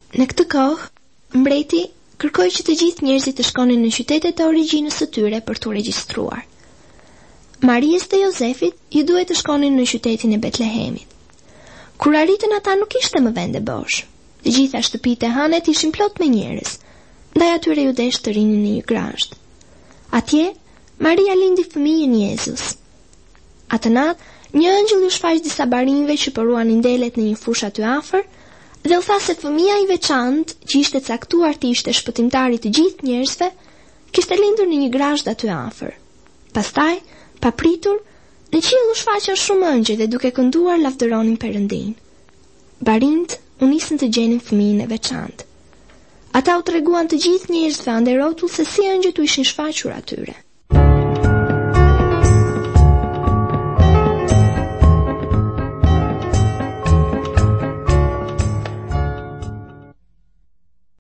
Në këtë kohë, mbreti kërkoi që të gjithë njerëzit të shkonin në qytetet e origjinës së tyre për t'u regjistruar. Mariës dhe Jozefit ju duhet të shkonin në qytetin e Betlehemit. Kur arritën ata nuk ishte më vende bosh. Të gjitha shtëpitë e hanet ishin plot me njerëz, ndaj atyre ju desh të rinin në një grasht. Atje, Maria lindi fëmijën Jezus. Atë natë, një ëngjëll ju shfaq disa barinjve që poruanin delet në një fushë aty afër, dhe u tha se fëmia i veçantë, që ishte caktuar të ishte shpëtimtari të gjithë njerëzve, kishte lindur në një grasht aty afër. Pastaj, pa pritur, në qiell u shfaqën shumë ëngjëj dhe duke kënduar lavdëronin Perëndin. Barinjt u nisën të gjenin fëmijën e veçantë. Ata u treguan të gjithë njerëzve ande rrotull se si ëngjëjt u ishin shfaqur atyre.